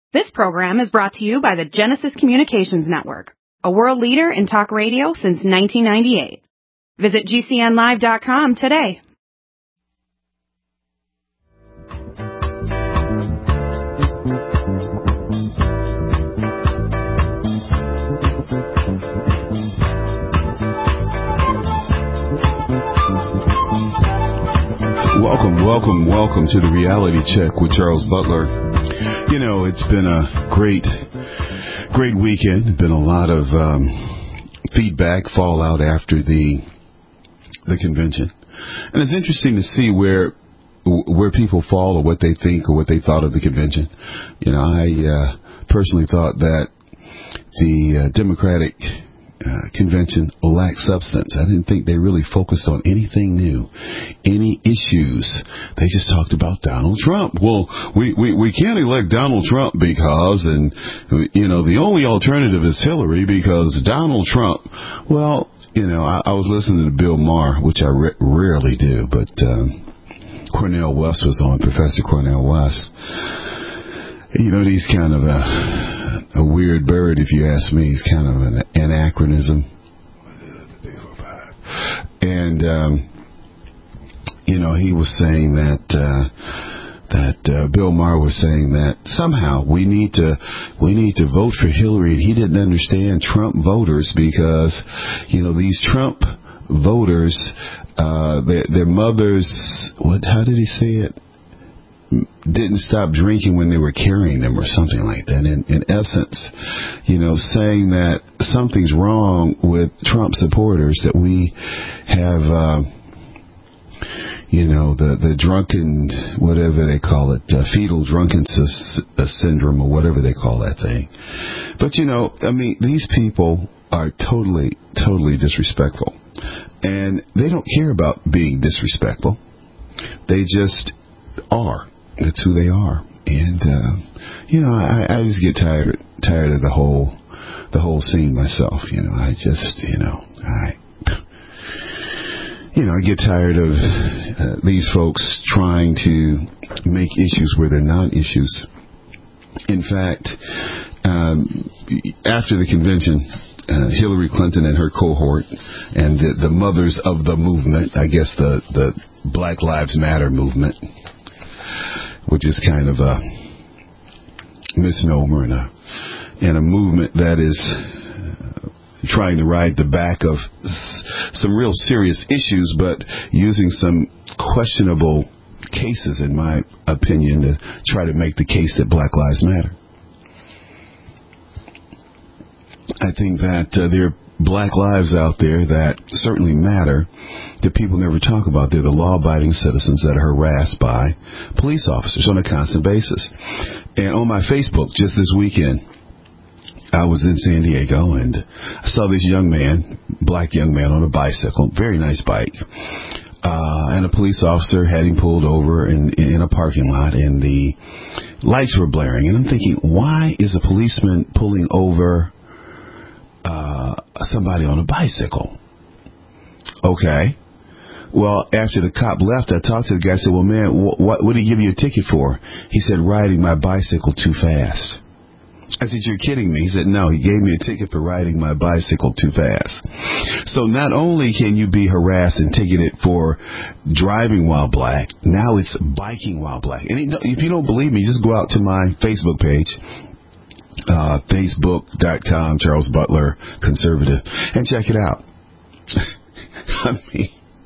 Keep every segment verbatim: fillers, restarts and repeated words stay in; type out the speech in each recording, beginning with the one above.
This program is brought to you by the Genesis Communications Network, a world leader in talk radio since nineteen ninety-eight. Visit G C N live dot com today. Welcome, welcome, welcome to the Reality Check with Charles Butler. You know, it's been a great, great weekend. Been a lot of um, feedback, fallout after the the convention, and it's interesting to see where where people fall or what they think or what they thought of the convention. You know, I uh, personally thought that the uh, Democratic Uh, convention lacked substance. I didn't think they really focused on anything new, any issues. They just talked about Donald Trump. Well, we, we, we can't elect Donald Trump because, and, you know, the only alternative is Hillary because Donald Trump. Well, you know, I, I was listening to Bill Maher, which I re- rarely do, but um, Cornel West was on, Professor Cornel West. You know, he's kind of a, a weird bird, if you ask me. He's kind of an anachronism. And, um, you know, he was saying that, uh, that uh, Bill Maher was saying that somehow we need to we need to vote for Hillary. And he didn't understand Trump voters because, you know, these Trump voters, uh, their, their mothers, what? How did he say it? Didn't stop drinking when they were carrying them or something like that. In, in essence, you know, saying that something's wrong with Trump supporters, that we have, uh, you know, the, the drunken, whatever they call it, uh, fetal drunken sy- syndrome or whatever they call that thing. But, you know, I mean, these people are totally, totally disrespectful. And they don't care about being disrespectful. They just are. That's who they are, and uh, you know, I, I just get tired tired of the whole the whole scene myself. You know, I just you know I you know I get tired of uh, these folks trying to make issues where they're not issues. In fact, um, after the convention, uh, Hillary Clinton and her cohort and the, the mothers of the movement, I guess the the Black Lives Matter movement, which is kind of a misnomer and a, and a movement that is uh, trying to ride the back of s- some real serious issues, but using some questionable cases, in my opinion, to try to make the case that Black Lives Matter. I think that uh, there are black lives out there that certainly matter that people never talk about. They're the law-abiding citizens that are harassed by police officers on a constant basis. And on my Facebook just this weekend, I was in San Diego and I saw this young man, black young man on a bicycle, very nice bike. Uh, and a police officer had him pulled over in, in a parking lot and the lights were blaring. And I'm thinking, why is a policeman pulling over Uh, somebody on a bicycle? Okay. Well, after the cop left, I talked to the guy. I said, well, man, wh- what, what did he give you a ticket for? He said, riding my bicycle too fast. I said, you're kidding me. He said, no, he gave me a ticket for riding my bicycle too fast. So not only can you be harassed and ticketed for driving while black, now it's biking while black. And if you don't believe me, just go out to my Facebook page. Uh, Facebook dot com, Charles Butler, conservative, and check it out. I mean,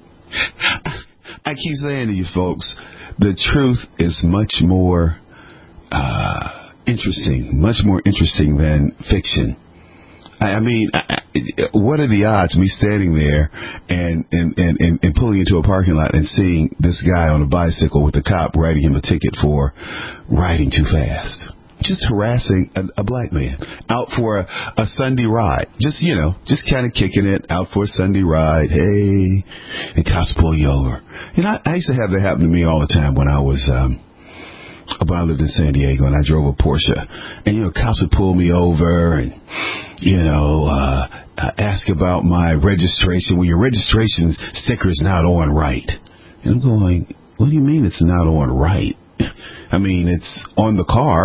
I keep saying to you folks, the truth is much more uh, interesting, much more interesting than fiction. I, I mean, I, I, what are the odds me standing there and, and, and, and, and pulling into a parking lot and seeing this guy on a bicycle with a cop writing him a ticket for riding too fast? Just harassing a, a black man out for a, a Sunday ride. Just, you know, just kind of kicking it out for a Sunday ride. Hey, and cops pull you over. You know, I, I used to have that happen to me all the time when I was, um, when I lived in San Diego and I drove a Porsche. And, you know, cops would pull me over and, you know, uh, ask about my registration. Well, your registration sticker's not on right. And I'm going, what do you mean it's not on right? I mean, it's on the car.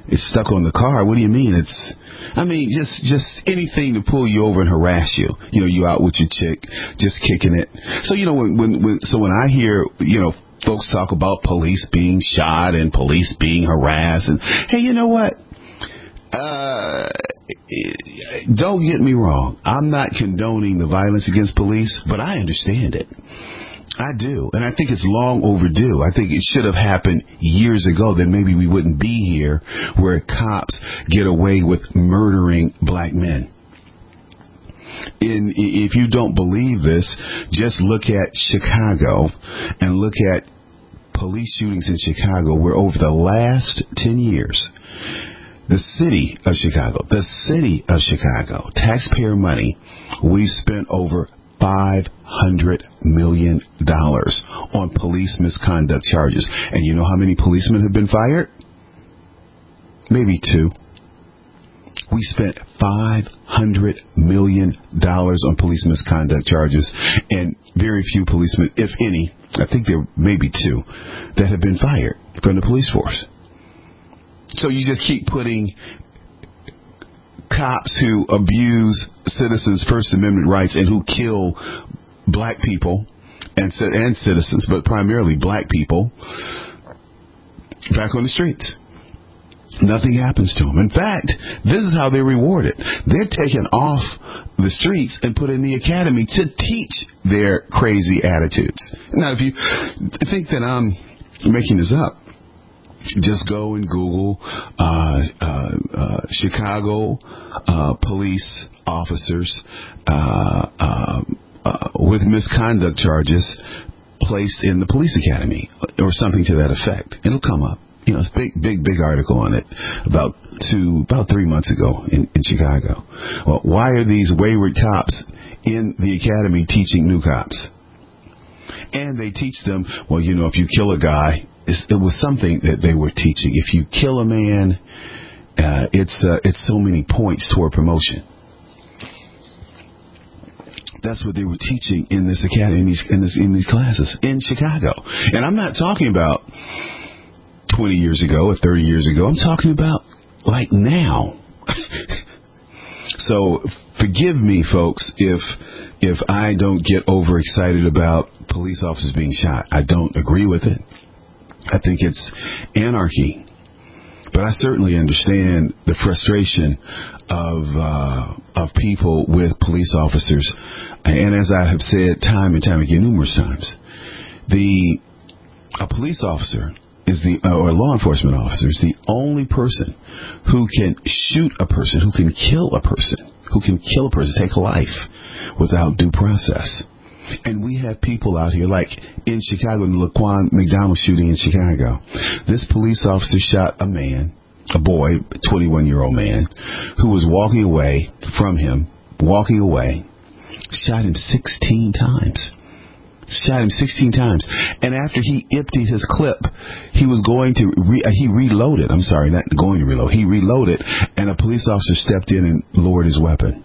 It's stuck on the car. What do you mean? It's, I mean, just just anything to pull you over and harass you. You know, you out with your chick, just kicking it. So, you know, when, when, when so when I hear, you know, folks talk about police being shot and police being harassed, and hey, you know what? Uh, don't get me wrong. I'm not condoning the violence against police, but I understand it. I do. And I think it's long overdue. I think it should have happened years ago. Then maybe we wouldn't be here where cops get away with murdering black men. In, if you don't believe this, just look at Chicago and look at police shootings in Chicago, where over the last ten years, the city of Chicago, the city of Chicago, taxpayer money, we've spent over five hundred million dollars on police misconduct charges. And you know how many policemen have been fired? Maybe two. We spent five hundred million dollars on police misconduct charges, and very few policemen, if any, I think there may be two, that have been fired from the police force. So you just keep putting cops who abuse citizens' First Amendment rights and who kill black people and and citizens, but primarily black people, back on the streets. Nothing happens to them. In fact, this is how they're rewarded. They're taken off the streets and put in the academy to teach their crazy attitudes. Now, if you think that I'm making this up, just go and Google uh, uh, uh, Chicago uh, police officers uh, uh, uh, with misconduct charges placed in the police academy or something to that effect. It'll come up. You know, it's a big, big, big article on it about two, about three months ago in, in Chicago. Well, why are these wayward cops in the academy teaching new cops? And they teach them, well, you know, if you kill a guy, it's, it was something that they were teaching. If you kill a man, uh, it's uh, it's so many points toward promotion. That's what they were teaching in this academy, in these, in, this, in these classes in Chicago. And I'm not talking about twenty years ago or thirty years ago. I'm talking about like now. So forgive me, folks, if if I don't get overexcited about police officers being shot. I don't agree with it. I think it's anarchy. But I certainly understand the frustration of uh, of people with police officers. And as I have said time and time again, numerous times, the a police officer is the uh, or a law enforcement officer is the only person who can shoot a person, who can kill a person, who can kill a person, take a life without due process. And we have people out here, like in Chicago, in the Laquan McDonald shooting in Chicago. This police officer shot a man, a boy, a twenty-one-year-old man, who was walking away from him, walking away, shot him sixteen times. Shot him sixteen times. And after he emptied his clip, he was going to, re- uh, he reloaded. I'm sorry, not going to reload. He reloaded, and a police officer stepped in and lowered his weapon.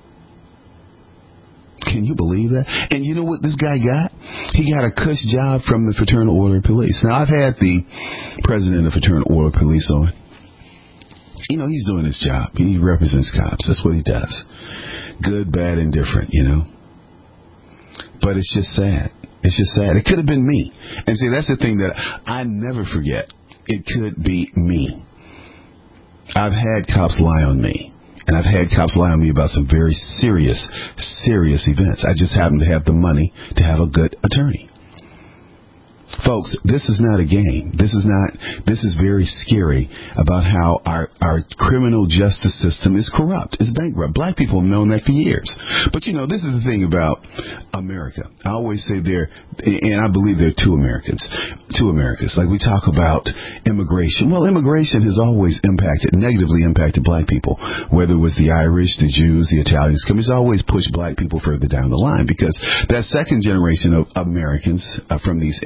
Can you believe that? And you know what this guy got? He got a cush job from the Fraternal Order of Police. Now, I've had the president of the Fraternal Order of Police on. You know, he's doing his job. He represents cops. That's what he does. Good, bad, indifferent, you know. But it's just sad. It's just sad. It could have been me. And see, that's the thing that I never forget. It could be me. I've had cops lie on me. And I've had cops lie on me about some very serious, serious events. I just happen to have the money to have a good attorney. Folks, this is not a game. This is not, this is very scary about how our, our criminal justice system is corrupt. It's bankrupt. Black people have known that for years. But, you know, this is the thing about America. I always say there, and I believe there are two Americans, two Americas. Like we talk about immigration. Well, immigration has always impacted, negatively impacted black people, whether it was the Irish, the Jews, the Italians. It's always pushed black people further down the line because that second generation of Americans uh, from these immigrants,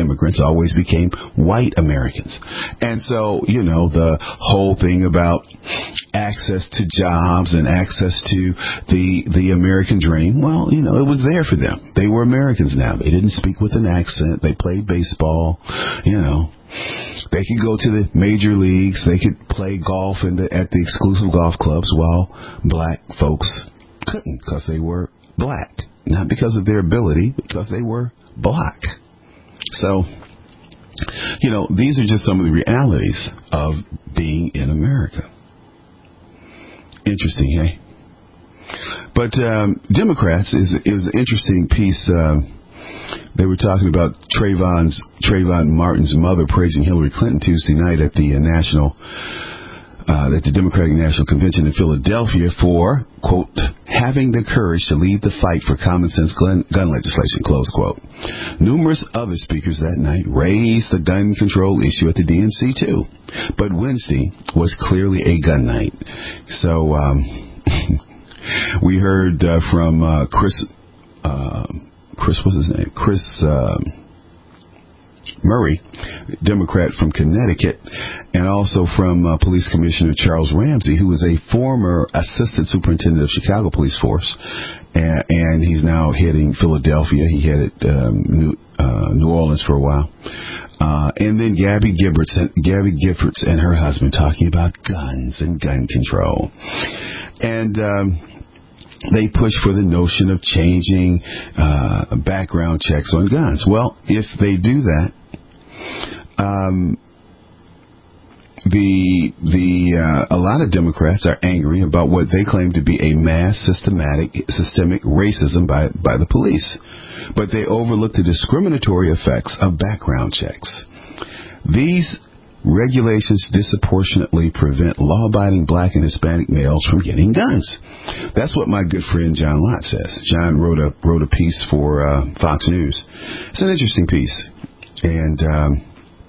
always became white Americans. And so, you know, the whole thing about access to jobs and access to the the American dream, well, you know, it was there for them. They were Americans now. They didn't speak with an accent. They played baseball, you know. They could go to the major leagues. They could play golf in the, at the exclusive golf clubs, while black folks couldn't because they were black. Not because of their ability, because they were black. So, you know, these are just some of the realities of being in America. Interesting, hey? But um, Democrats, is, it was an interesting piece. Uh, They were talking about Trayvon's Trayvon Martin's mother praising Hillary Clinton Tuesday night at the uh, national uh, at the Democratic National Convention in Philadelphia for, quote, having the courage to lead the fight for common sense gun, gun legislation, close quote. Numerous other speakers that night raised the gun control issue at the D N C too, but Wednesday was clearly a gun night. So um, we heard uh, from uh, Chris. Uh, Chris, what's his name? Chris uh, Murray, Democrat from Connecticut, and also from uh, Police Commissioner Charles Ramsey, who was a former assistant superintendent of Chicago Police Force, and, and he's now heading Philadelphia. He headed um, New, uh, New Orleans for a while. Uh, and then Gabby Giffords and, Gabby Giffords and her husband talking about guns and gun control. And um they push for the notion of changing uh, background checks on guns. Well, if they do that, um, the the uh, a lot of Democrats are angry about what they claim to be a mass systematic systemic racism by by the police, but they overlook the discriminatory effects of background checks. These regulations disproportionately prevent law-abiding black and Hispanic males from getting guns. That's what my good friend John Lott says. John wrote a wrote a piece for uh, Fox News. It's an interesting piece, and um,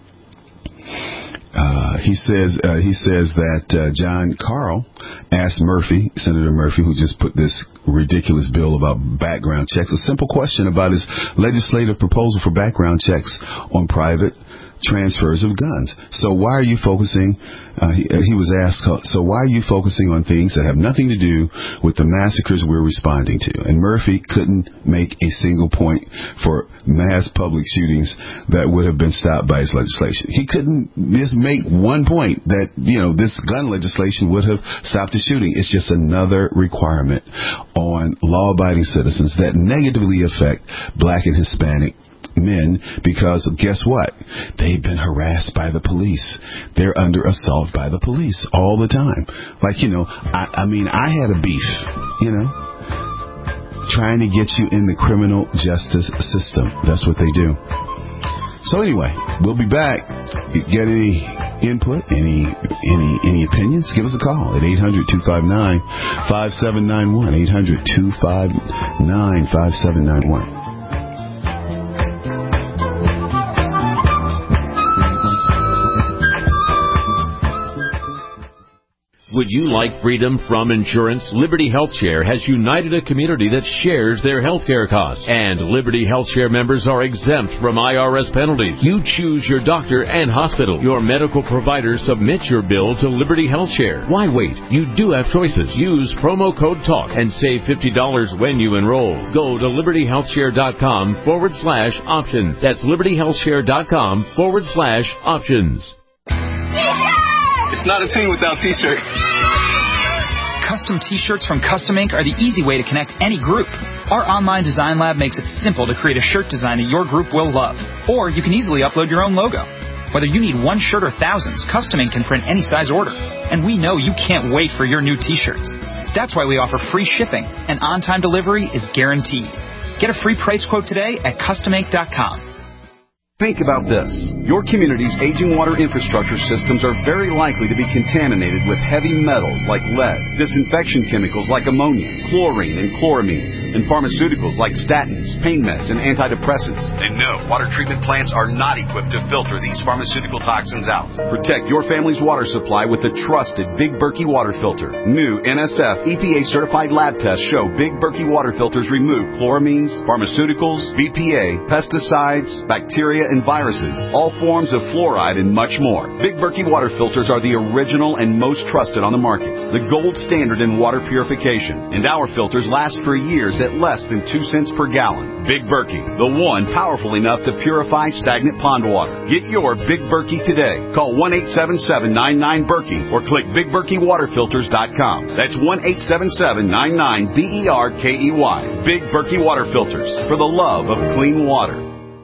uh, he says uh, he says that uh, John Carl asked Murphy, Senator Murphy, who just put this ridiculous bill about background checks, a simple question about his legislative proposal for background checks on private transfers of guns. So why are you focusing, uh, he, he was asked, so why are you focusing on things that have nothing to do with the massacres we're responding to? And Murphy couldn't make a single point for mass public shootings that would have been stopped by his legislation. He couldn't just make one point that, you know, this gun legislation would have stopped the shooting. It's just another requirement on law-abiding citizens that negatively affect black and Hispanic men, because guess what? They've been harassed by the police. They're under assault by the police all the time. Like, you know, I, I mean, I had a beef, you know, trying to get you in the criminal justice system. That's what they do. So anyway, we'll be back. Get any input, any any any opinions? Give us a call at eight hundred, two five nine, five seven nine one, eight hundred, two five nine, five seven nine one. Would you like freedom from insurance? Liberty HealthShare has united a community that shares their health care costs. And Liberty HealthShare members are exempt from I R S penalties. You choose your doctor and hospital. Your medical provider submits your bill to Liberty HealthShare. Why wait? You do have choices. Use promo code TALK and save fifty dollars when you enroll. Go to libertyhealthshare.com forward slash options. That's libertyhealthshare.com forward slash options. It's not a team without T-shirts. Custom T-shirts from Custom Ink are the easy way to connect any group. Our online design lab makes it simple to create a shirt design that your group will love. Or you can easily upload your own logo. Whether you need one shirt or thousands, Custom Ink can print any size order. And we know you can't wait for your new T-shirts. That's why we offer free shipping, and on-time delivery is guaranteed. Get a free price quote today at custom ink dot com. Think about this. Your community's aging water infrastructure systems are very likely to be contaminated with heavy metals like lead, disinfection chemicals like ammonia, chlorine and chloramines, and pharmaceuticals like statins, pain meds, and antidepressants. And no, water treatment plants are not equipped to filter these pharmaceutical toxins out. Protect your family's water supply with the trusted Big Berkey water filter. New N S F E P A-certified lab tests show Big Berkey water filters remove chloramines, pharmaceuticals, B P A, pesticides, bacteria, and viruses, all forms of fluoride, and much more. Big Berkey water filters are the original and most trusted on the market, the gold standard in water purification, and our filters last for years at less than two cents per gallon. Big Berkey, the one powerful enough to purify stagnant pond water. Get your Big Berkey today. Call one eight seven seven, nine nine, Berkey or click big berkey water filters dot com. That's one eight seven seven, nine nine, B E R K E Y. Big Berkey Water Filters, for the love of clean water.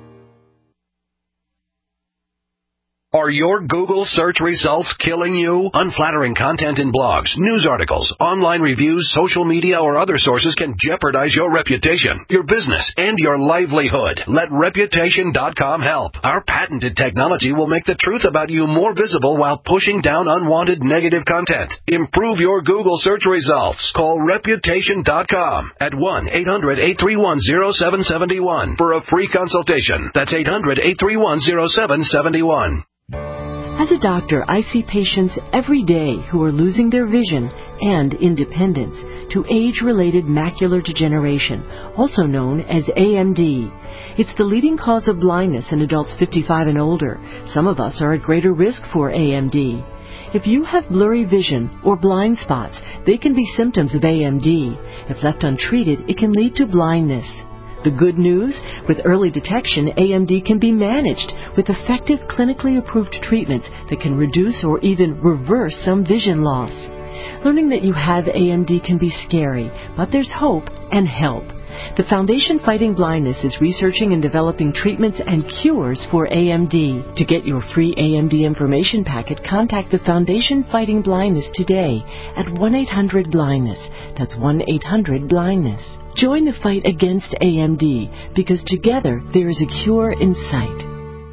Are your Google search results killing you? Unflattering content in blogs, news articles, online reviews, social media, or other sources can jeopardize your reputation, your business, and your livelihood. Let reputation dot com help. Our patented technology will make the truth about you more visible while pushing down unwanted negative content. Improve your Google search results. Call reputation dot com at one eight hundred, eight three one, zero seven seven one for a free consultation. That's eight hundred, eight three one, zero seven seven one. As a doctor, I see patients every day who are losing their vision and independence to age-related macular degeneration, also known as A M D. It's the leading cause of blindness in adults fifty-five and older. Some of us are at greater risk for A M D. If you have blurry vision or blind spots, they can be symptoms of A M D. If left untreated, it can lead to blindness. The good news, with early detection, A M D can be managed with effective clinically approved treatments that can reduce or even reverse some vision loss. Learning that you have A M D can be scary, but there's hope and help. The Foundation Fighting Blindness is researching and developing treatments and cures for A M D. To get your free A M D information packet, contact the Foundation Fighting Blindness today at one eight hundred blindness. That's one eight hundred blindness. Join the fight against A M D, because together there is a cure in sight.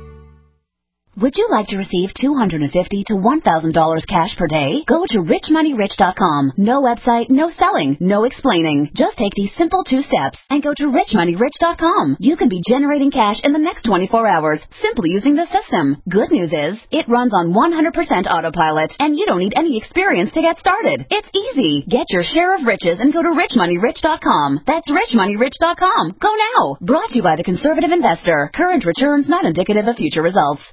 Would you like to receive two hundred fifty dollars to one thousand dollars cash per day? Go to rich money rich dot com. No website, no selling, no explaining. Just take these simple two steps and go to rich money rich dot com. You can be generating cash in the next twenty-four hours simply using the system. Good news is, it runs on one hundred percent autopilot and you don't need any experience to get started. It's easy. Get your share of riches and go to rich money rich dot com. That's rich money rich dot com. Go now. Brought to you by the Conservative Investor. Current returns not indicative of future results.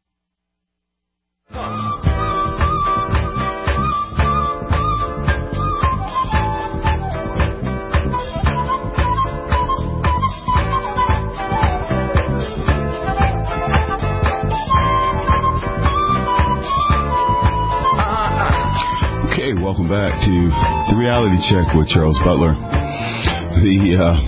Okay, welcome back to the Reality Check with Charles Butler. The uh,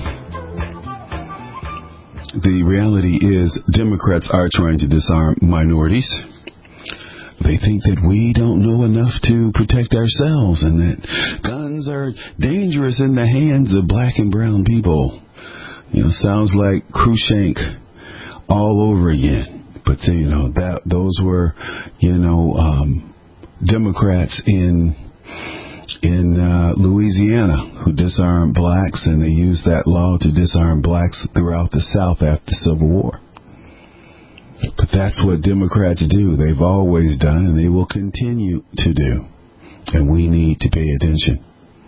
the reality is Democrats are trying to disarm minorities. They think that we don't know enough to protect ourselves and that guns are dangerous in the hands of black and brown people. You know, sounds like Krushank all over again. But, you know, that those were, you know, um, Democrats in in uh, Louisiana who disarmed blacks, and they used that law to disarm blacks throughout the South after the Civil War. But that's what Democrats do. They've always done, and they will continue to do. And we need to pay attention.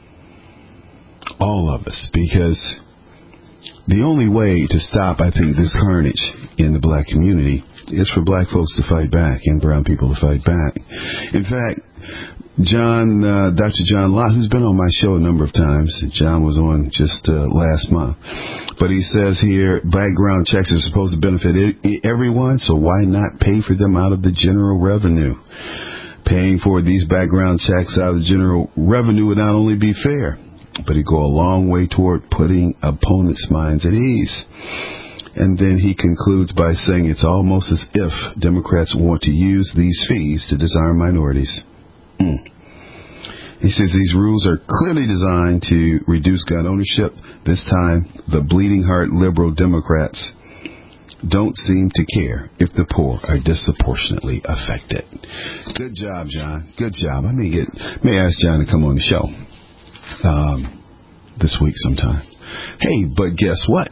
All of us. Because the only way to stop, I think, this carnage in the black community is for black folks to fight back and brown people to fight back. In fact, John, uh, Doctor John Lott, who's been on my show a number of times, John was on just uh, last month, but he says here, background checks are supposed to benefit everyone, so why not pay for them out of the general revenue? Paying for these background checks out of the general revenue would not only be fair, but it'd go a long way toward putting opponents' minds at ease. And then he concludes by saying it's almost as if Democrats want to use these fees to disarm minorities. Mm. He says these rules are clearly designed to reduce gun ownership. This time, the bleeding heart liberal Democrats don't seem to care if the poor are disproportionately affected. Good job, John. Good job. I may get, may ask John to come on the show um, this week sometime. Hey, but guess what?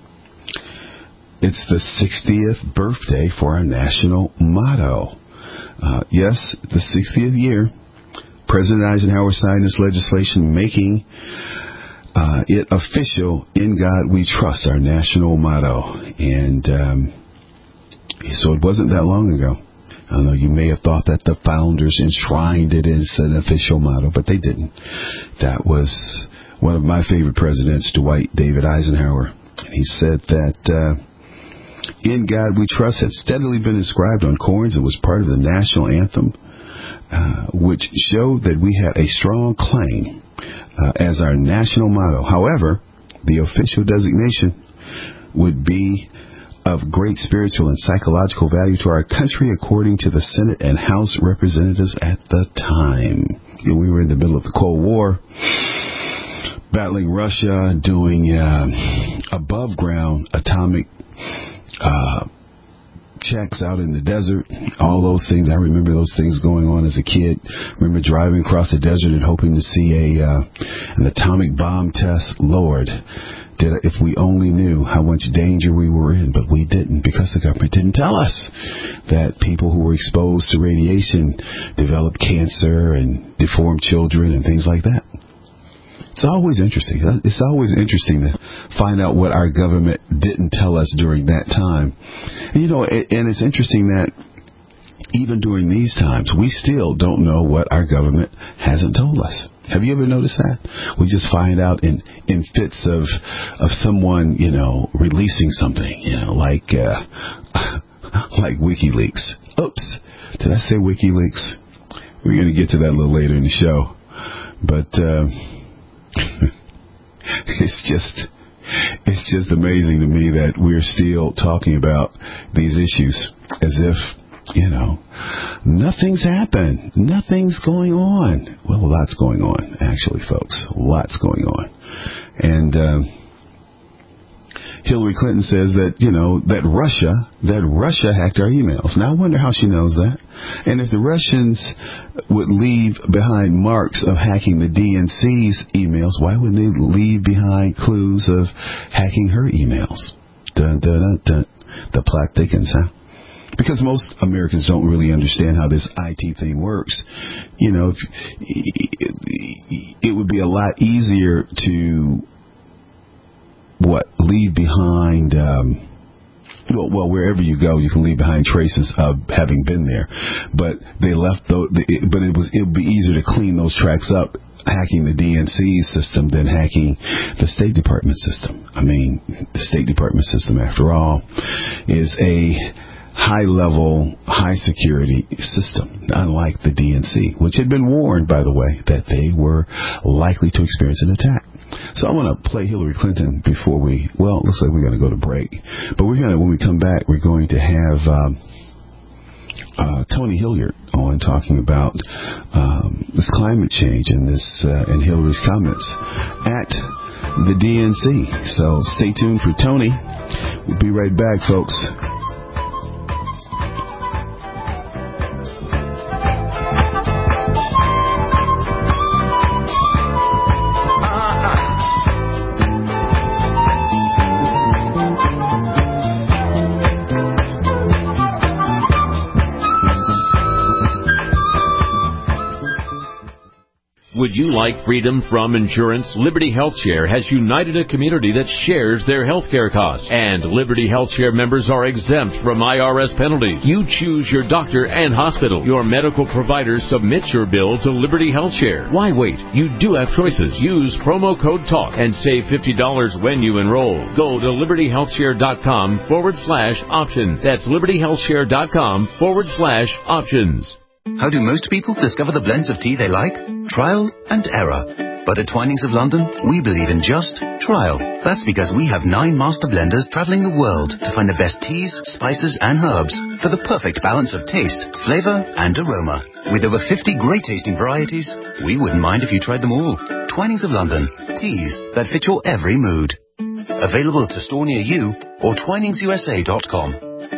It's the sixtieth birthday for our national motto. Uh, yes, the sixtieth year. President Eisenhower signed this legislation making uh, it official, "In God We Trust," our national motto. And um, So it wasn't that long ago. I know you may have thought that the founders enshrined it as an official motto, but they didn't. That was one of my favorite presidents, Dwight David Eisenhower. And he said that uh, "In God We Trust" had steadily been inscribed on coins and was part of the national anthem, uh, which showed that we had a strong claim uh, as our national motto. However, the official designation would be of great spiritual and psychological value to our country, according to the Senate and House representatives at the time. You know, we were in the middle of the Cold War, battling Russia, doing uh, above-ground atomic uh, checks out in the desert, all those things. I remember those things going on as a kid. I remember driving across the desert and hoping to see a uh, an atomic bomb test. Lord, did I, if we only knew how much danger we were in, but we didn't, because the government didn't tell us that people who were exposed to radiation developed cancer and deformed children and things like that. It's always interesting. It's always interesting to find out what our government didn't tell us during that time. And, you know, and it's interesting that even during these times, we still don't know what our government hasn't told us. Have you ever noticed that? We just find out in, in fits of of someone, you know, releasing something, you know, like uh, like WikiLeaks. Oops, did I say WikiLeaks? We're going to get to that a little later in the show. But uh, it's just it's just amazing to me that we're still talking about these issues as if, you know, nothing's happened. Nothing's going on. Well, a lot's going on, actually, folks. Lots going on. And um, Hillary Clinton says that, you know, that Russia, that Russia hacked our emails. Now, I wonder how she knows that. And if the Russians would leave behind marks of hacking the D N C's emails, why wouldn't they leave behind clues of hacking her emails? Dun, dun, dun, dun. The plot thickens, huh? Because most Americans don't really understand how this I T thing works. You know, if, it would be a lot easier to, what, leave behind, um, well, well, wherever you go, you can leave behind traces of having been there. But they left, those, but it was, it would be easier to clean those tracks up hacking the D N C system than hacking the State Department system. I mean, the State Department system, after all, is a high-level, high-security system, unlike the D N C, which had been warned, by the way, that they were likely to experience an attack. So I want to play Hillary Clinton before we, well, it looks like we're going to go to break. But we're going to, when we come back, we're going to have um, uh, Tony Hilliard on talking about um, this climate change and this uh, and Hillary's comments at the D N C. So stay tuned for Tony. We'll be right back, folks. Would you like freedom from insurance? Liberty HealthShare has united a community that shares their healthcare costs. And Liberty HealthShare members are exempt from I R S penalties. You choose your doctor and hospital. Your medical provider submits your bill to Liberty HealthShare. Why wait? You do have choices. Use promo code TALK and save fifty dollars when you enroll. Go to libertyhealthshare.com forward slash options. That's libertyhealthshare.com forward slash options. How do most people discover the blends of tea they like? Trial and error. But at Twinings of London, we believe in just trial. That's because we have nine master blenders traveling the world to find the best teas, spices and herbs for the perfect balance of taste, flavor and aroma. With over fifty great tasting varieties, we wouldn't mind if you tried them all. Twinings of London. Teas that fit your every mood. Available to store near you or twinings u s a dot com.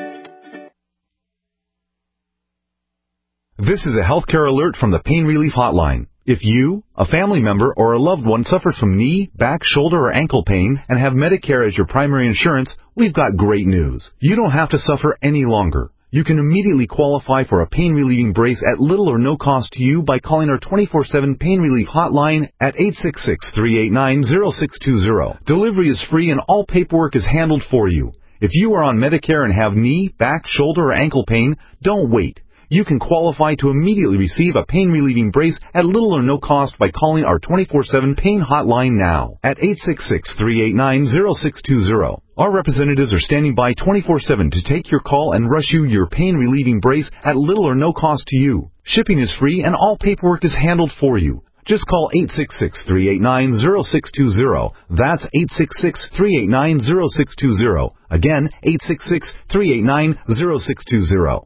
This is a healthcare alert from the Pain Relief Hotline. If you, a family member, or a loved one suffers from knee, back, shoulder, or ankle pain and have Medicare as your primary insurance, we've got great news. You don't have to suffer any longer. You can immediately qualify for a pain-relieving brace at little or no cost to you by calling our twenty-four seven Pain Relief Hotline at eight six six, three eight nine, zero six two zero. Delivery is free and all paperwork is handled for you. If you are on Medicare and have knee, back, shoulder, or ankle pain, don't wait. You can qualify to immediately receive a pain-relieving brace at little or no cost by calling our twenty-four seven pain hotline now at eight six six, three eight nine, zero six two zero. Our representatives are standing by twenty-four seven to take your call and rush you your pain-relieving brace at little or no cost to you. Shipping is free and all paperwork is handled for you. Just call eight six six, three eight nine, zero six two zero. That's eight six six, three eight nine, zero six two zero. Again, eight six six, three eight nine, zero six two zero.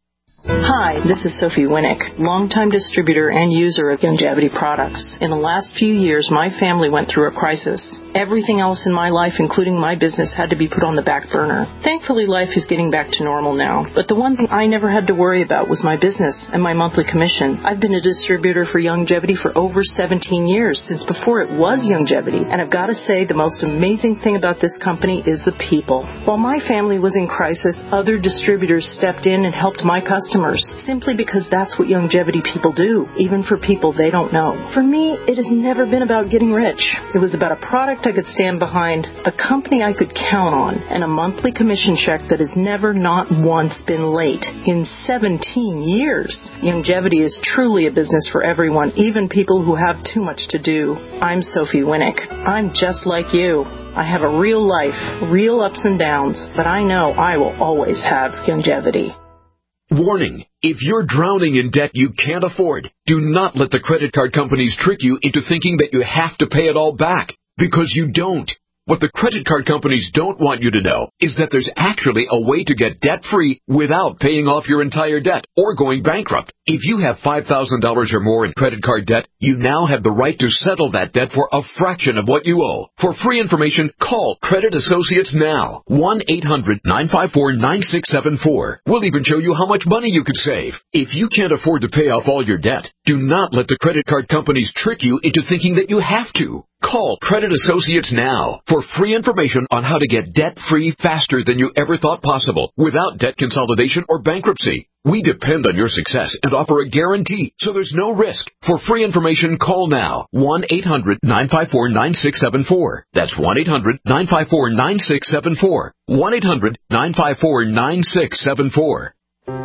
Hi, this is Sophie Winnick, longtime distributor and user of Youngevity products. In the last few years, my family went through a crisis. Everything else in my life, including my business, had to be put on the back burner. Thankfully, life is getting back to normal now. But the one thing I never had to worry about was my business and my monthly commission. I've been a distributor for Youngevity for over seventeen years, since before it was Youngevity. And I've got to say, the most amazing thing about this company is the people. While my family was in crisis, other distributors stepped in and helped my customers, simply because that's what Youngevity people do, even for people they don't know. For me, it has never been about getting rich. It was about a product I could stand behind, a company I could count on, and a monthly commission check that has never not once been late. In seventeen years, Youngevity is truly a business for everyone, even people who have too much to do. I'm Sophie Winnick. I'm just like you. I have a real life, real ups and downs, but I know I will always have Youngevity. Warning. If you're drowning in debt you can't afford, do not let the credit card companies trick you into thinking that you have to pay it all back, because you don't. What the credit card companies don't want you to know is that there's actually a way to get debt-free without paying off your entire debt or going bankrupt. If you have five thousand dollars or more in credit card debt, you now have the right to settle that debt for a fraction of what you owe. For free information, call Credit Associates now. one eight hundred, nine five four, nine six seven four. We'll even show you how much money you could save. If you can't afford to pay off all your debt, do not let the credit card companies trick you into thinking that you have to. Call Credit Associates now for free information on how to get debt-free faster than you ever thought possible without debt consolidation or bankruptcy. We depend on your success and offer a guarantee, so there's no risk. For free information, call now. one eight hundred, nine five four, nine six seven four. That's one eight hundred, nine five four, nine six seven four. one eight hundred, nine five four, nine six seven four.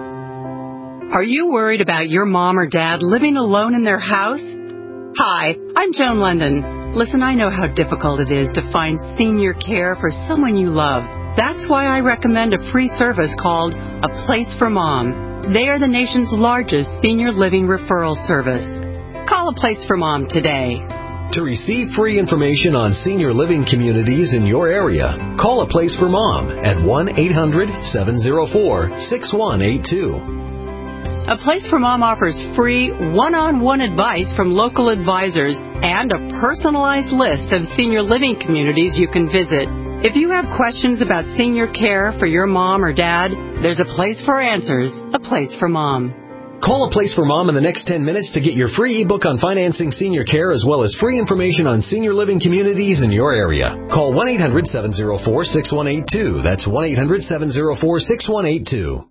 Are you worried about your mom or dad living alone in their house? Hi, I'm Joan London. Listen, I know how difficult it is to find senior care for someone you love. That's why I recommend a free service called A Place for Mom. They are the nation's largest senior living referral service. Call A Place for Mom today. To receive free information on senior living communities in your area, call A Place for Mom at one eight hundred, seven oh four, six one eight two. A Place for Mom offers free one-on-one advice from local advisors and a personalized list of senior living communities you can visit. If you have questions about senior care for your mom or dad, there's a place for answers, A Place for Mom. Call A Place for Mom in the next ten minutes to get your free ebook on financing senior care as well as free information on senior living communities in your area. Call one eight hundred, seven oh four, six one eight two. That's one eight hundred, seven oh four, six one eight two.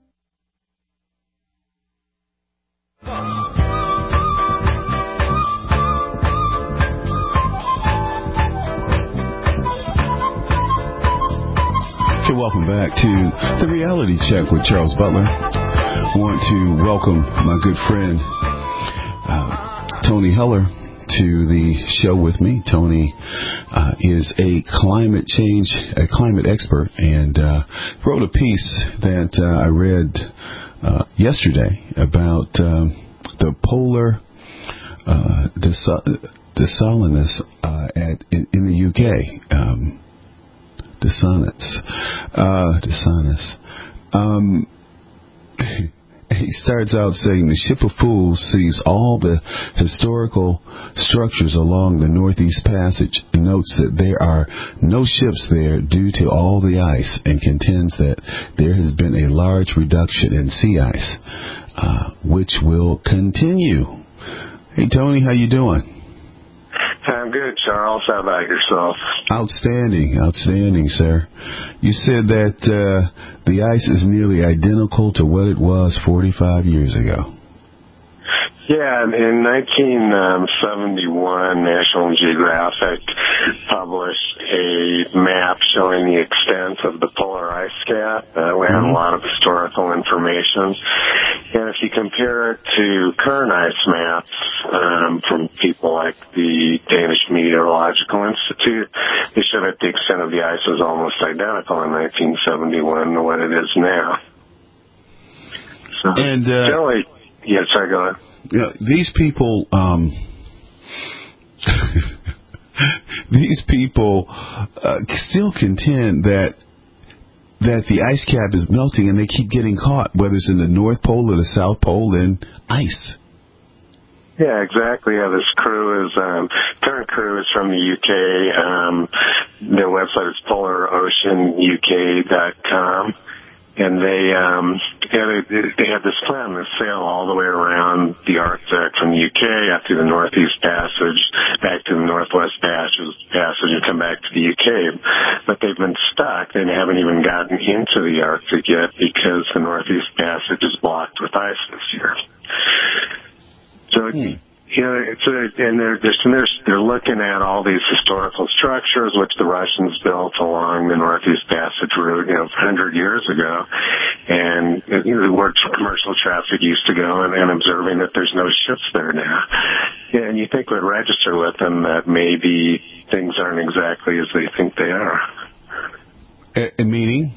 Okay, welcome back to the Reality Check with Charles Butler. I want to welcome my good friend uh, Tony Heller to the show with me. Tony uh, is a climate change, a climate expert, and uh, wrote a piece that uh, I read uh, yesterday about um, the polar uh, desalinus uh, at in, in the U K. Um, Dissonance. Uh, dissonance. Um, he starts out saying the Ship of Fools sees all the historical structures along the Northeast Passage and notes that there are no ships there due to all the ice and contends that there has been a large reduction in sea ice, uh, which will continue. Hey, Tony, how you doing? I'm good, Charles. How about yourself? Outstanding, outstanding, sir. You said that uh, the ice is nearly identical to what it was forty-five years ago. Yeah, in nineteen seventy-one, National Geographic published a map showing the extent of the polar ice cap. Uh, we had a lot of historical information. And if you compare it to current ice maps um, from people like the Danish Meteorological Institute, they show that the extent of the ice was almost identical in nineteen seventy-one to what it is now. So, and uh, generally, yeah, sorry, go ahead. Yeah, these people, um, these people uh, still contend that that the ice cap is melting, and they keep getting caught, whether it's in the North Pole or the South Pole, in ice. Yeah, exactly. Yeah, this crew is, um, current crew is from the U K. Um, their website is polar ocean U K dot com. And they, um, yeah, they, they had this plan to sail all the way around the Arctic from the U K out through the Northeast Passage, back to the Northwest Passage, passage and come back to the U K. But they've been stuck. They haven't even gotten into the Arctic yet because the Northeast Passage is blocked with ice this year. So, hmm. you know, it's a, and they're, they're, they're looking at all these historical structures, which the Russians built along the Northeast Passage route, you know, one hundred years ago, and, you know, where commercial traffic used to go, and, and observing that there's no ships there now. Yeah, and you think would register with them that maybe things aren't exactly as they think they are. A, a meaning?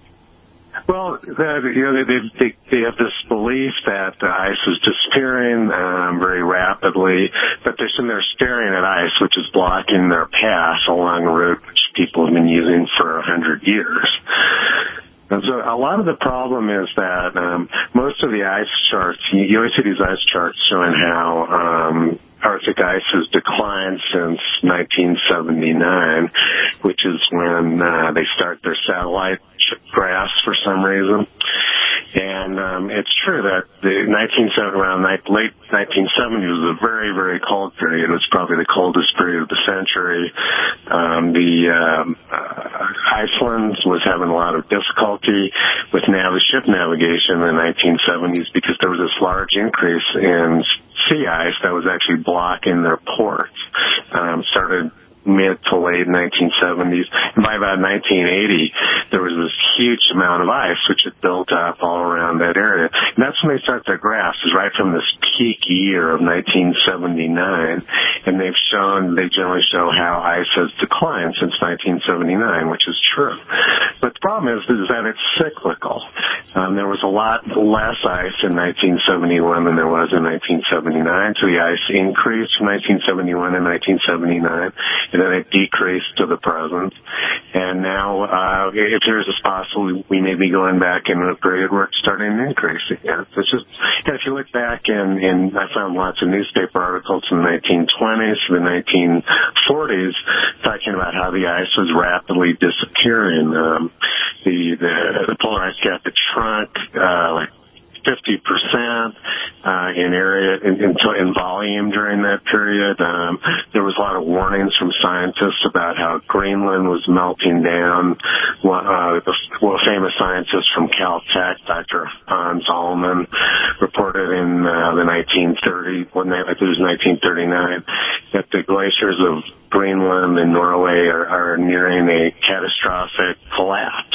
Well, you know, they, they, they have this belief that the ice is disappearing um, very rapidly, but they're sitting there staring at ice, which is blocking their path along a route which people have been using for a hundred years. And so a lot of the problem is that um, most of the ice charts, you, you always see these ice charts showing how um, Arctic ice has declined since nineteen seventy-nine, which is when uh, they start their satellite graphs for some reason. And um, it's true that the nineteen seventy, around late nineteen seventy was a very, very cold period. It was probably the coldest period of the century. Um, the um, uh, Iceland was having a lot of difficulty with nav- ship navigation in the nineteen seventies because there was this large increase in sea ice that was actually blocking their ports. Um, started mid to late nineteen seventies. And by about nineteen eighty, there was this huge amount of ice which had built up all around that area. And that's when they start their graphs, is right from this peak year of nineteen seventy-nine. And they've shown, they generally show how ice has declined since nineteen seventy-nine, which is true. But the problem is, is that it's cyclical. Um, there was a lot less ice in nineteen seventy-one than there was in nineteen seventy-nine. So the ice increased from nineteen seventy-one to nineteen seventy-nine. And then it decreased to the present. And now uh, it appears as possible we may be going back into a period where it's starting to increase again. It's just, you know, if you look back, and, and I found lots of newspaper articles from the nineteen twenties to the nineteen forties talking about how the ice was rapidly disappearing. Um, the, the, the polar ice cap had shrunk uh, like fifty percent uh, in area, in, in, in volume during that period. Um, there was a lot of warnings from scientists about how Greenland was melting down. Uh, the well, famous scientist from Caltech, Doctor Hans Ullman, reported in uh, the nineteen thirties, when they, I think it was nineteen thirty-nine, that the glaciers of Greenland and Norway are, are nearing a catastrophic collapse.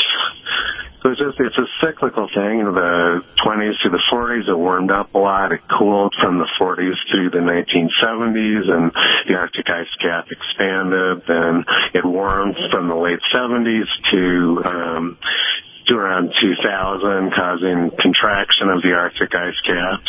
So it's just, it's a cyclical thing. In the twenties to the forties, it warmed up a lot. It cooled from the forties to the nineteen seventies, and the Arctic ice cap expanded. Then it warmed from the late seventies to, um, to around two thousand, causing contraction of the Arctic ice caps.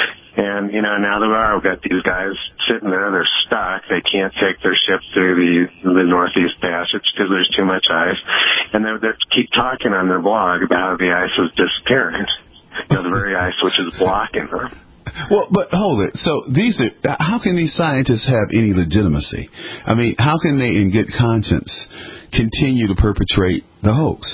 And, you know, now there are, we've got these guys sitting there, they're stuck, they can't take their ship through the, the Northeast Passage because there's too much ice, and they they keep talking on their blog about how the ice is disappearing, you know, the very ice which is blocking them. Well, but hold it. So these are, how can these scientists have any legitimacy? I mean, how can they, in good conscience, continue to perpetrate the hoax?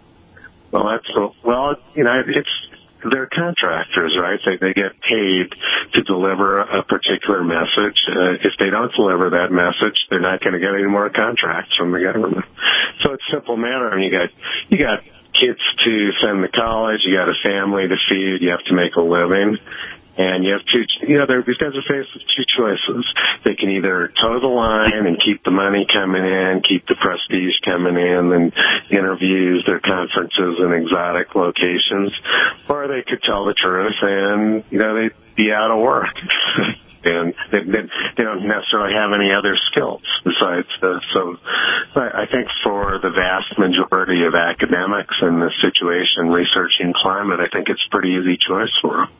Well, that's, well, you know, it's, they're contractors, right? They they get paid to deliver a particular message. Uh, if they don't deliver that message, they're not going to get any more contracts from the government. So it's a simple matter. I mean, you got you got kids to send to college, you got a family to feed, you have to make a living. And you have two, you know, these guys are faced with two choices. They can either toe the line and keep the money coming in, keep the prestige coming in, and interviews, their conferences in exotic locations, or they could tell the truth and, you know, they'd be out of work. And they, they, they don't necessarily have any other skills besides this. So I think for the vast majority of academics in this situation, researching climate, I think it's a pretty easy choice for them.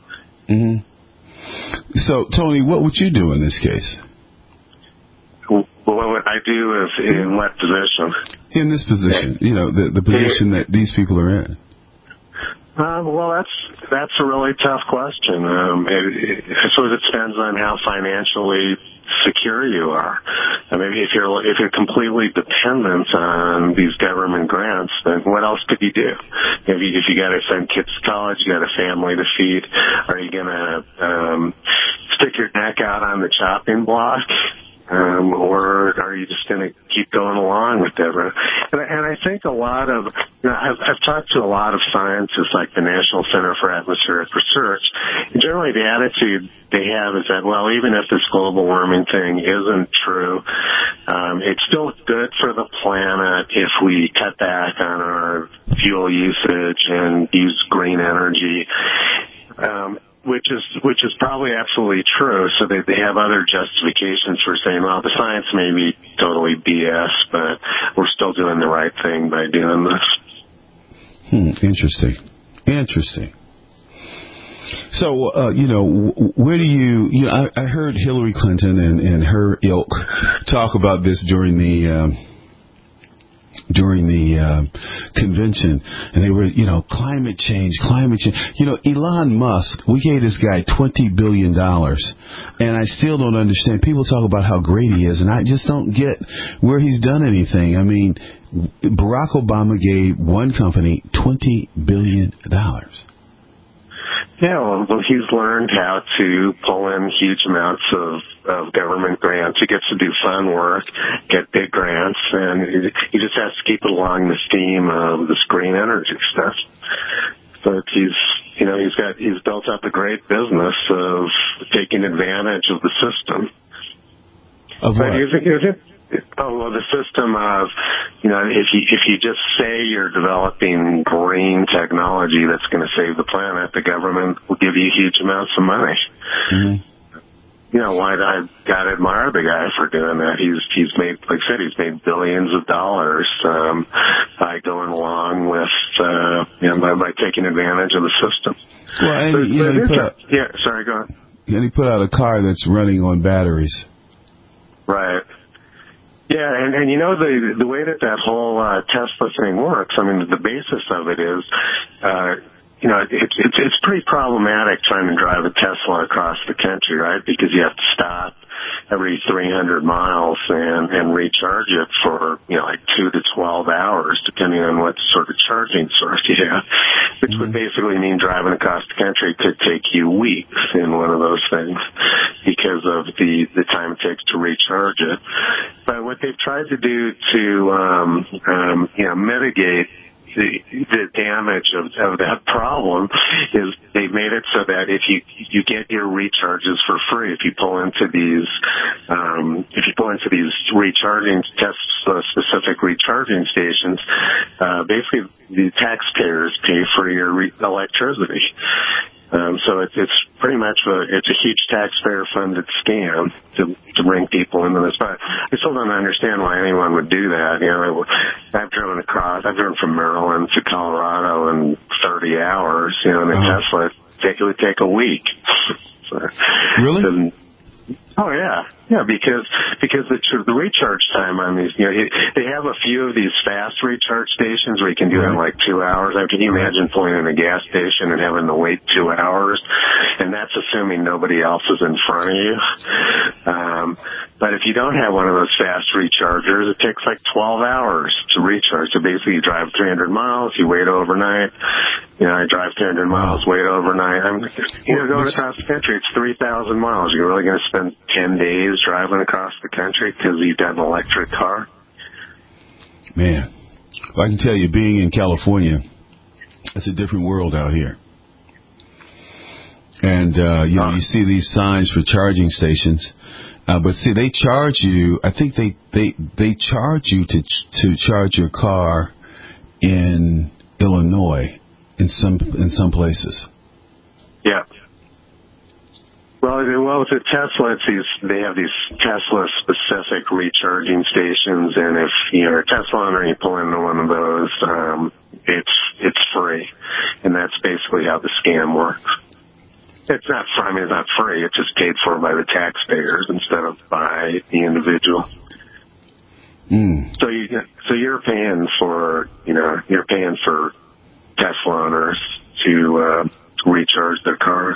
Mm-hmm. So, Tony, what would you do in this case? Well, what would I do if, in what position? In this position, you know, the, the position that these people are in. Um, well, that's that's a really tough question. Um, it, it, I suppose it depends on how financially secure you are. I mean, if you're if you're completely dependent on these government grants, then what else could you do? If you if you got to send kids to college, you got a family to feed, are you going to um, stick your neck out on the chopping block? Um, or are you just going to keep going along with it? And, and I think a lot of, you know, I've, I've talked to a lot of scientists like the National Center for Atmospheric Research, and generally the attitude they have is that, well, even if this global warming thing isn't true, um, it's still good for the planet if we cut back on our fuel usage and use green energy. Um, Which is which is probably absolutely true. So they they have other justifications for saying, well, the science may be totally B S, but we're still doing the right thing by doing this. Hmm. Interesting. Interesting. So, uh, you know, where do you, you know, I, I heard Hillary Clinton and, and her ilk talk about this during the, um, during the uh, convention, and they were, you know, climate change, climate change. You know, Elon Musk, we gave this guy twenty billion dollars, and I still don't understand. People talk about how great he is, and I just don't get where he's done anything. I mean, Barack Obama gave one company twenty billion dollars. Yeah, well, well, he's learned how to pull in huge amounts of, of government grants. He gets to do fun work, get big grants, and he, he just has to keep it along the theme of this green energy stuff. But he's, you know, he's got, he's built up a great business of taking advantage of the system. Of what? But he's, he's, Oh, well, the system of, you know, if you if you just say you're developing green technology that's going to save the planet, the government will give you huge amounts of money. Mm-hmm. You know, why I gotta admire the guy for doing that. He's he's made, like I said, he's made billions of dollars um, by going along with, uh, you know, by, by taking advantage of the system. Well, and so, you know, he put out, yeah, sorry, go on. And he put out a car that's running on batteries. Right. Yeah, and, and you know, the the way that that whole uh, Tesla thing works, I mean, the basis of it is, uh, you know, it's it's it's pretty problematic trying to drive a Tesla across the country, right? Because you have to stop every three hundred miles and, and recharge it for, you know, like two to twelve hours, depending on what sort of charging source you have, which mm-hmm. would basically mean driving across the country could take you weeks in one of those things because of the, the time it takes to recharge it. But what they've tried to do to, um, um, you know, mitigate The, the damage of, of that problem is they've made it so that if you you get your recharges for free, if you pull into these um, if you pull into these recharging test uh, specific recharging stations, uh, basically the taxpayers pay for your re- electricity. Um, so it's, it's pretty much a, it's a huge taxpayer-funded scam to, to bring people into this. But I still don't understand why anyone would do that. You know, I've driven across, I've driven from Maryland to Colorado in thirty hours. You know, in a uh-huh. Tesla, it would take a week. So, really? And, oh yeah, yeah. Because because the the recharge time on these, you know, they have a few of these fast recharge stations where you can do it in like two hours. I mean, can you imagine pulling in a gas station and having to wait two hours? And that's assuming nobody else is in front of you. Um, but if you don't have one of those fast rechargers, it takes like twelve hours to recharge. So basically, you drive three hundred miles, you wait overnight. You know, I drive three hundred miles, wait overnight. I'm, you know, going across the country, it's three thousand miles. You're really going to spend ten days driving across the country because you've got an electric car? Man, well, I can tell you, being in California, it's a different world out here. And, uh, you know, you see these signs for charging stations. Uh, but see, they charge you, I think they, they, they charge you to, to charge your car in Illinois in some, in some places. Yeah. Well, well, with the Tesla, it's these, they have these Tesla-specific recharging stations, and if you're a Tesla owner and you pull into one of those, um, it's it's free, and that's basically how the scam works. It's not, I mean, it's not free. It's just paid for by the taxpayers instead of by the individual. Mm. So you, so you're paying for, you know, you're paying for Tesla owners to uh, recharge their cars.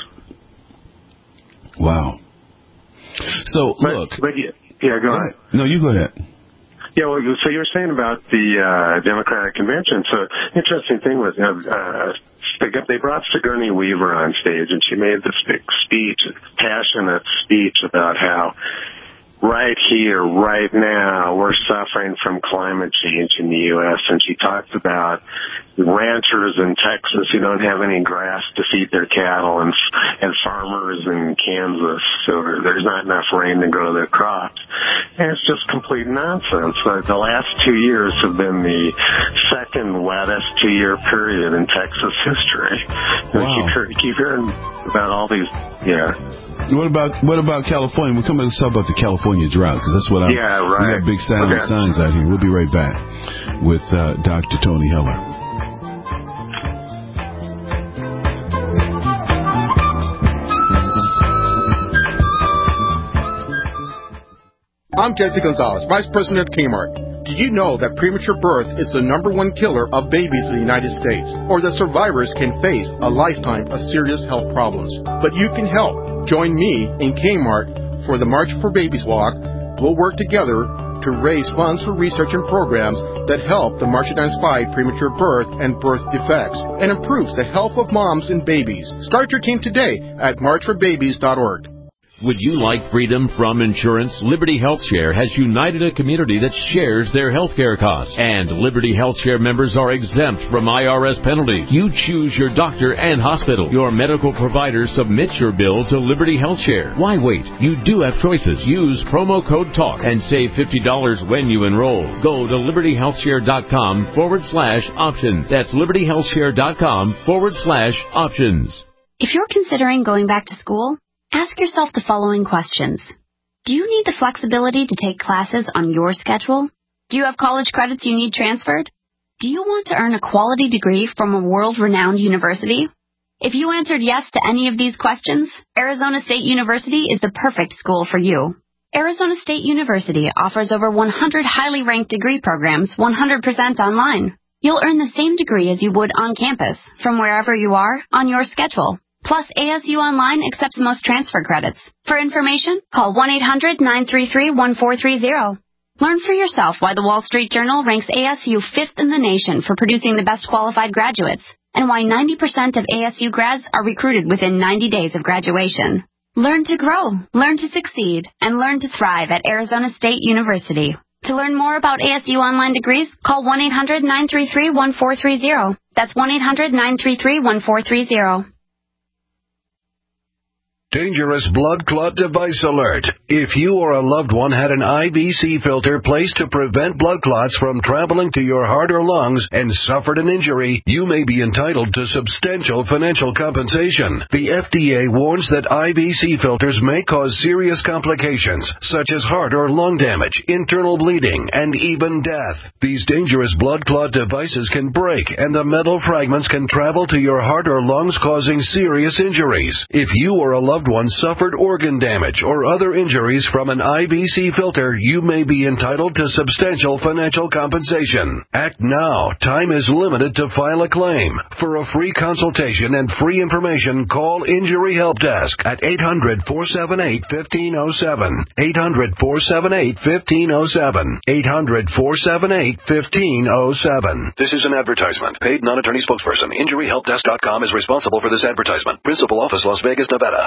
Wow. So, but, look. But yeah, yeah, go ahead. No, you go ahead. Yeah, well, so you were saying about the uh, Democratic Convention. So, interesting thing was, uh, they brought Sigourney Weaver on stage, and she made this big speech, passionate speech about how right here, right now, we're suffering from climate change in the U S, and she talks about ranchers in Texas who don't have any grass to feed their cattle, and and farmers in Kansas, so there's not enough rain to grow their crops. And it's just complete nonsense. Like, the last two years have been the second wettest two-year period in Texas history. Wow. You keep, keep hearing about all these, yeah. What about what about California? We'll come back and talk about the California drought, because that's what I'm. Yeah, right. We got big silent okay. signs out here. We'll be right back with uh, Doctor Tony Heller. I'm Jesse Gonzalez, Vice President at Kmart. Did you know that premature birth is the number one killer of babies in the United States, or that survivors can face a lifetime of serious health problems? But you can help. Join me in Kmart for the March for Babies Walk. We'll work together to raise funds for research and programs that help the March-Dance fight premature birth and birth defects and improves the health of moms and babies. Start your team today at march for babies dot org. Would you like freedom from insurance? Liberty HealthShare has united a community that shares their health care costs. And Liberty HealthShare members are exempt from I R S penalties. You choose your doctor and hospital. Your medical provider submits your bill to Liberty HealthShare. Why wait? You do have choices. Use promo code TALK and save fifty dollars when you enroll. Go to liberty health share dot com forward slash options. That's liberty health share dot com forward slash options. If you're considering going back to school, ask yourself the following questions. Do you need the flexibility to take classes on your schedule? Do you have college credits you need transferred? Do you want to earn a quality degree from a world-renowned university? If you answered yes to any of these questions, Arizona State University is the perfect school for you. Arizona State University offers over one hundred highly ranked degree programs one hundred percent online. You'll earn the same degree as you would on campus, from wherever you are, on your schedule. Plus, A S U Online accepts most transfer credits. For information, call one eight hundred nine three three one four three zero. Learn for yourself why the Wall Street Journal ranks A S U fifth in the nation for producing the best qualified graduates, and why ninety percent of A S U grads are recruited within ninety days of graduation. Learn to grow, learn to succeed, and learn to thrive at Arizona State University. To learn more about A S U Online degrees, call one eight hundred nine three three one four three zero. That's one eight hundred nine three three one four three zero. Dangerous blood clot device alert. If you or a loved one had an I V C filter placed to prevent blood clots from traveling to your heart or lungs and suffered an injury, you may be entitled to substantial financial compensation. The F D A warns that I V C filters may cause serious complications, such as heart or lung damage, internal bleeding, and even death. These dangerous blood clot devices can break, and the metal fragments can travel to your heart or lungs, causing serious injuries. If you or a loved loved one suffered organ damage or other injuries from an I V C filter, you may be entitled to substantial financial compensation. Act now. Time is limited to file a claim. For a free consultation and free information, call Injury Help Desk at eight hundred four seven eight one five zero seven. eight hundred four seven eight one five zero seven. eight hundred four seven eight one five zero seven. This is an advertisement. Paid non-attorney spokesperson. Injury Help Desk dot com is responsible for this advertisement. Principal office, Las Vegas, Nevada.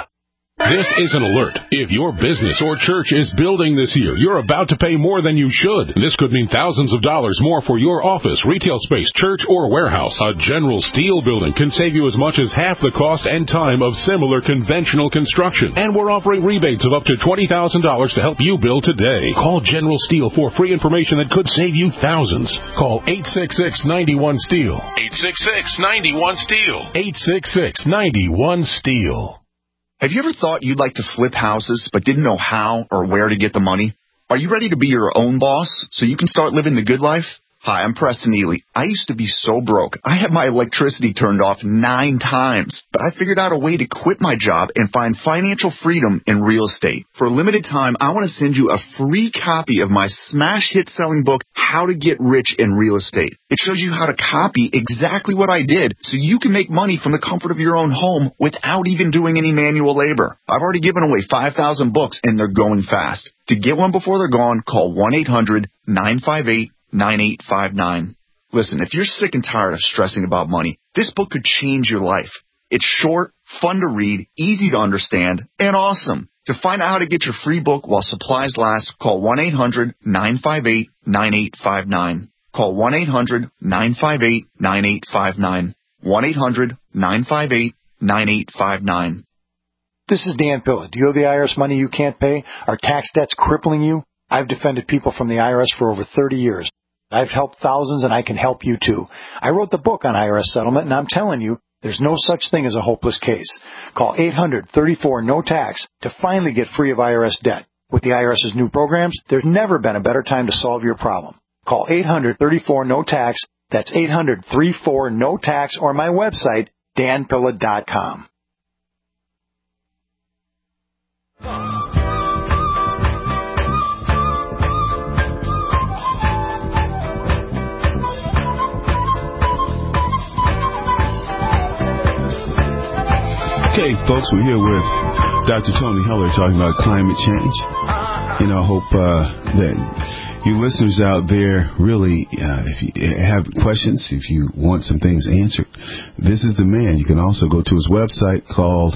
This is an alert. If your business or church is building this year, you're about to pay more than you should. This could mean thousands of dollars more for your office, retail space, church, or warehouse. A General Steel building can save you as much as half the cost and time of similar conventional construction. And we're offering rebates of up to twenty thousand dollars to help you build today. Call General Steel for free information that could save you thousands. Call eight six six, nine one, STEEL. eight six six, nine one, STEEL. eight six six, nine one, STEEL. Have you ever thought you'd like to flip houses but didn't know how or where to get the money? Are you ready to be your own boss so you can start living the good life? Hi, I'm Preston Ely. I used to be so broke. I had my electricity turned off nine times, but I figured out a way to quit my job and find financial freedom in real estate. For a limited time, I want to send you a free copy of my smash hit selling book, How to Get Rich in Real Estate. It shows you how to copy exactly what I did so you can make money from the comfort of your own home without even doing any manual labor. I've already given away five thousand books and they're going fast. To get one before they're gone, call one eight hundred, nine five eight, nine eight five nine. Listen, if you're sick and tired of stressing about money, this book could change your life. It's short, fun to read, easy to understand, and awesome. To find out how to get your free book while supplies last, call one eight hundred, nine five eight, nine eight five nine. Call one eight hundred, nine five eight, nine eight five nine. one eight hundred, nine five eight, nine eight five nine. This is Dan Pilla. Do you owe the I R S money you can't pay? Are tax debts crippling you? I've defended people from the I R S for over thirty years. I've helped thousands, and I can help you, too. I wrote the book on I R S settlement, and I'm telling you, there's no such thing as a hopeless case. Call eight hundred, thirty-four, no tax to finally get free of I R S debt. With the IRS's new programs, there's never been a better time to solve your problem. Call eight hundred, thirty-four, no tax. That's eight hundred, thirty-four, no tax, or my website, dan pilla dot com. Okay, folks, we're here with Doctor Tony Heller talking about climate change. You know, I hope uh, that you listeners out there really, uh, if you have questions, if you want some things answered, this is the man. You can also go to his website called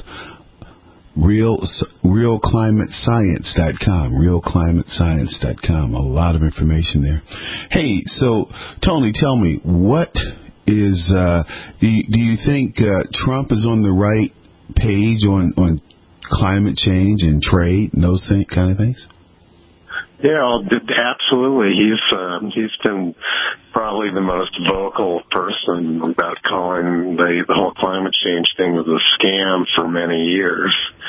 Real, real climate science dot com. real climate science dot com. A lot of information there. Hey, so, Tony, tell me, what is, uh, do you, do you think uh, Trump is on the right page on, on climate change and trade and those thing, kind of things? Yeah, absolutely. He's uh, he's been probably the most vocal person about calling the, the whole climate change thing was a scam for many years.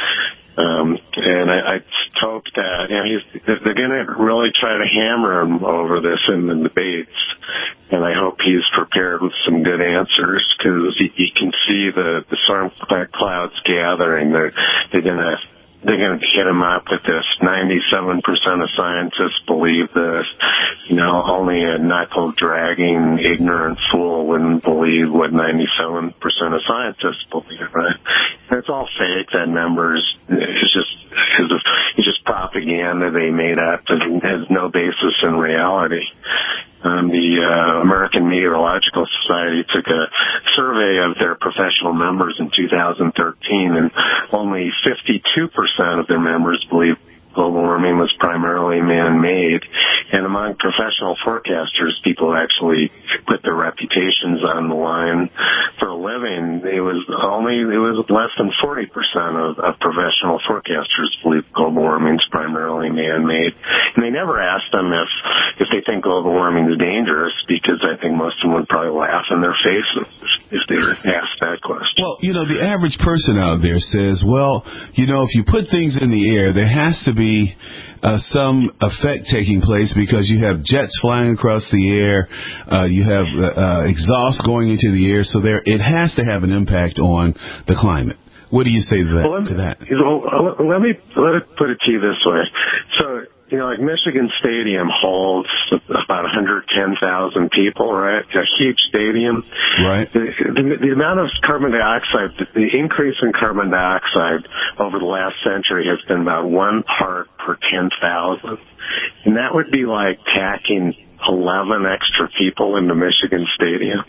Um, and I, I hope that, you know, he's, they're going to really try to hammer him over this in the debates. And I hope he's prepared with some good answers, because you, you can see the, the storm clouds gathering. They're, they're going to, they're going to hit him up with this. ninety-seven percent of scientists believe this. You know, only a knuckle-dragging, ignorant fool wouldn't believe what ninety-seven percent of scientists believe, right? And it's all fake. That number's it's just it's just propaganda they made up and has no basis in reality. Um, the uh, American Meteorological Society took a survey of their professional members in two thousand thirteen, and only fifty-two percent of their members believe global warming was primarily man-made. And among professional forecasters, people actually put their reputations on the line for a living. It was only, it was less than forty percent of, of professional forecasters believe global warming is primarily man-made. And they never asked them if, if they think global warming is dangerous, because I think most of them would probably laugh in their face if, if they were asked that question. Well, you know, the average person out there says, well, you know, if you put things in the air, there has to be Uh, some effect taking place, because you have jets flying across the air, uh, you have uh, uh, exhaust going into the air, so there it has to have an impact on the climate. What do you say to that? Well, let, to that? Well, let me let it put it to you this way. So, you know, like Michigan Stadium holds about one hundred ten thousand people, right? A huge stadium. Right. The, the, the amount of carbon dioxide, the increase in carbon dioxide over the last century has been about one part per ten thousand. And that would be like packing eleven extra people into Michigan Stadium.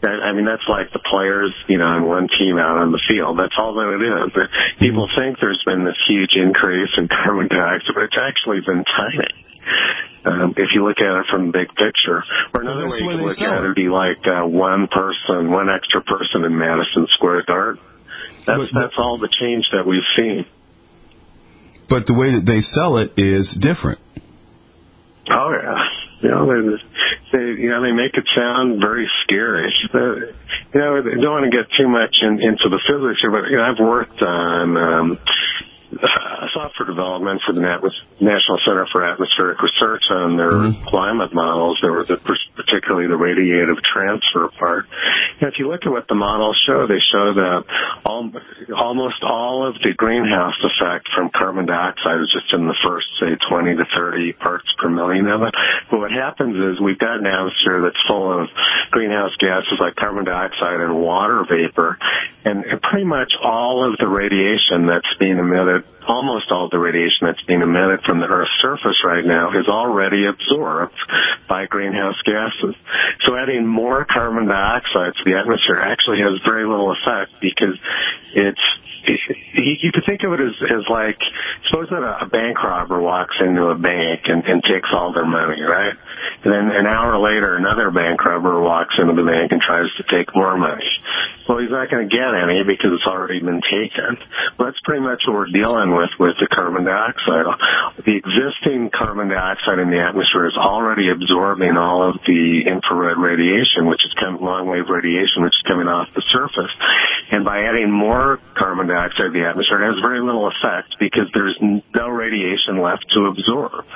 I mean, that's like the players, you know, on one team out on the field. That's all that it is. People mm-hmm. think there's been this huge increase in carbon dioxide, but it's actually been tiny. Um, if you look at it from the big picture. Or another well, way you can look at it would be like uh, one person, one extra person in Madison Square Garden. That's, but, that's all the change that we've seen. But the way that they sell it is different. Oh, yeah. You know, they, they, you know, they make it sound very scary. But, you know, I don't want to get too much in, into the physics here, but, you know, I've worked on um, uh, software development for the National Center for Atmospheric Research on their mm-hmm. climate models. There were the, particularly the radiative transfer part. And if you look at what the models show, they show that all, almost all of the greenhouse effect from carbon dioxide is just in the first, say, twenty to thirty parts per million of it. But what happens is we've got an atmosphere that's full of greenhouse gases like carbon dioxide and water vapor, and pretty much all of the radiation that's being emitted, almost all of the radiation that's being emitted from the Earth's surface right now is already absorbed by greenhouse gases. So adding more carbon dioxide to the atmosphere actually has very little effect because it's you could think of it as, as like, suppose that a bank robber walks into a bank and, and takes all their money, right? And then an hour later, another bank robber walks into the bank and tries to take more money. Well, he's not going to get any because it's already been taken. Well, that's pretty much what we're dealing with with the carbon dioxide. The existing carbon dioxide in the atmosphere is already absorbing all of the infrared radiation, which is coming, long-wave radiation, which is coming off the surface. And by adding more carbon dioxide to the atmosphere, it has very little effect because there's no radiation left to absorb.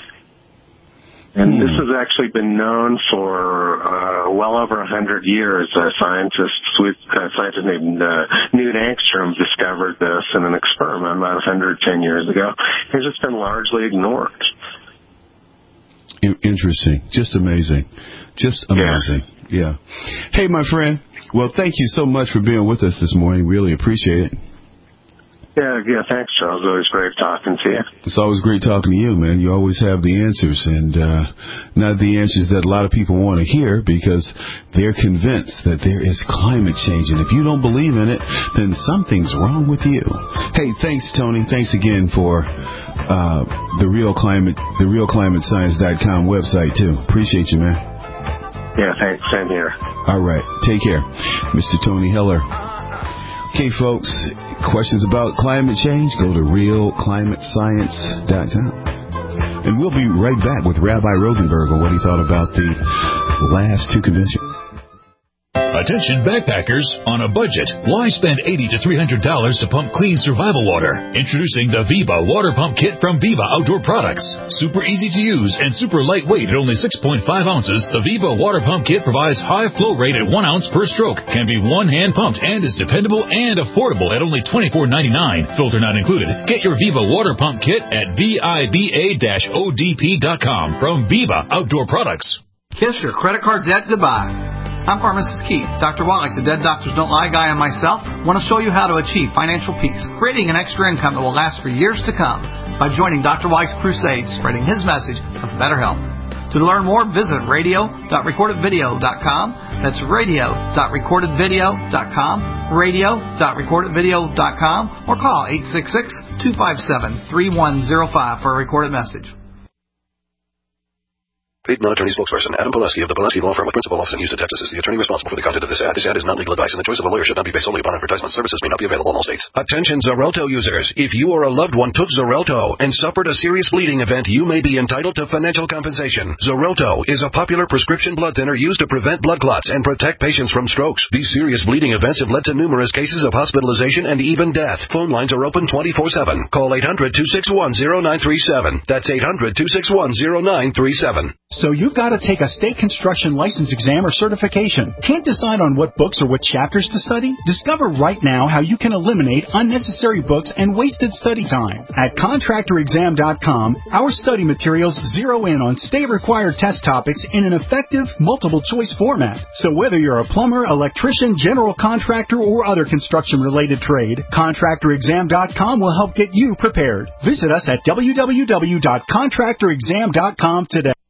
And hmm. this has actually been known for uh, well over a hundred years. A scientist, a scientist named uh, Knut Angstrom discovered this in an experiment about one hundred ten years ago. It's just been largely ignored. Interesting. Just amazing. Just amazing. Yeah. yeah. Hey, my friend. Well, thank you so much for being with us this morning. Really appreciate it. Yeah, yeah, thanks, Charles. Always great talking to you. It's always great talking to you, man. You always have the answers, and uh, not the answers that a lot of people want to hear because they're convinced that there is climate change, and if you don't believe in it, then something's wrong with you. Hey, thanks, Tony. Thanks again for uh, the Real Climate, the Real Climate Science dot com website too. Appreciate you, man. Yeah, thanks. Same here. All right, take care, Mister Tony Heller. Okay, folks, questions about climate change, go to Real Climate Science dot com. And we'll be right back with Rabbi Rosenberg on what he thought about the last two conventions. Attention backpackers on a budget. Why spend eighty to three hundred dollars to pump clean survival water? Introducing the Viva Water Pump Kit from Viva Outdoor Products. Super easy to use and super lightweight at only six point five ounces, the Viva Water Pump Kit provides high flow rate at one ounce per stroke, can be one-hand pumped, and is dependable and affordable at only twenty-four ninety-nine. Filter not included. Get your Viva Water Pump Kit at viva dash O D P dot com from Viva Outdoor Products. Kiss your credit card debt goodbye. I'm Pharmacist Keith. Doctor Wallach, the Dead Doctors Don't Lie guy, and myself want to show you how to achieve financial peace, creating an extra income that will last for years to come by joining Doctor Wallach's crusade, spreading his message of better health. To learn more, visit radio dot recorded video dot com. That's radio dot recorded video dot com, radio dot recorded video dot com, or call eight six six, two five seven, three one zero five for a recorded message. Paid non-attorney spokesperson Adam Poleski of the Poleski Law Firm with principal office in Houston, Texas is the attorney responsible for the content of this ad. This ad is not legal advice, and the choice of a lawyer should not be based solely upon advertisement. Services may not be available in all states. Attention Xarelto users. If you or a loved one took Xarelto and suffered a serious bleeding event, you may be entitled to financial compensation. Xarelto is a popular prescription blood thinner used to prevent blood clots and protect patients from strokes. These serious bleeding events have led to numerous cases of hospitalization and even death. Phone lines are open twenty-four seven. Call eight hundred, two six one, zero nine three seven. That's eight hundred, two six one, zero nine three seven. So you've got to take a state construction license exam or certification. Can't decide on what books or what chapters to study? Discover right now how you can eliminate unnecessary books and wasted study time. At contractor exam dot com, our study materials zero in on state-required test topics in an effective, multiple-choice format. So whether you're a plumber, electrician, general contractor, or other construction-related trade, contractor exam dot com will help get you prepared. Visit us at w w w dot contractor exam dot com today.